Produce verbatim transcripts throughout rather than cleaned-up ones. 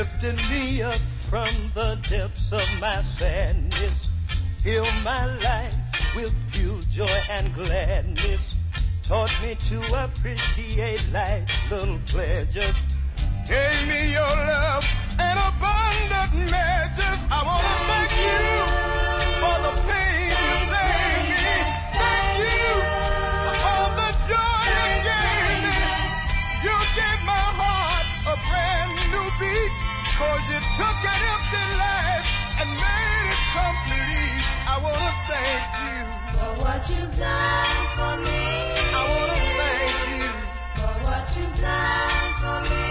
lifted me up from the depths of my sadness, filled my life with pure joy and gladness, taught me to appreciate life's little pleasures, gave me your love and abundant measures. I want to thank you for the pain you saved me. Thank you for the joy you gave me. You gave my heart a brand new beat, 'cause you took an empty life and made it complete. I want to thank you for what you've done for me. I want to thank you for what you've done for me.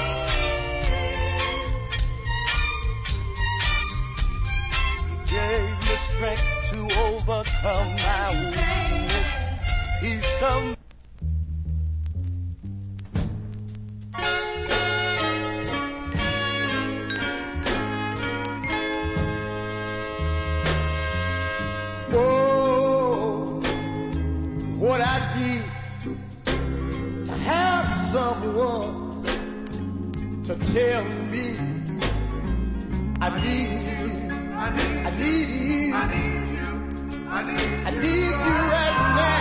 Gave me strength to overcome my weakness. Peace of Oh, what I did to have someone to tell me I need you. I need, I need you. I need you. I need, I need you right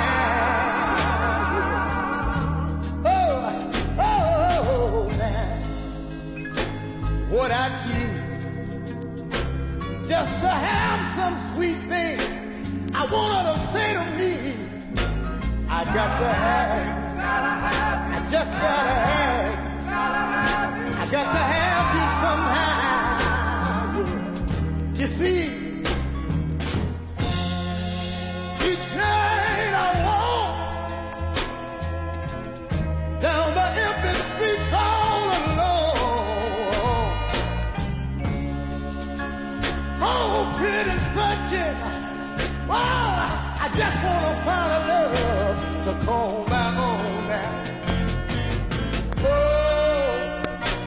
now. Oh, oh, oh, now. What I did just to have some sweet thing I want her to say to me, I got to have it. I just gotta have it. I got to have you somehow. You see, each night I walk down the empty streets all alone. Oh, pity searching. Oh, I just want to find a love to call my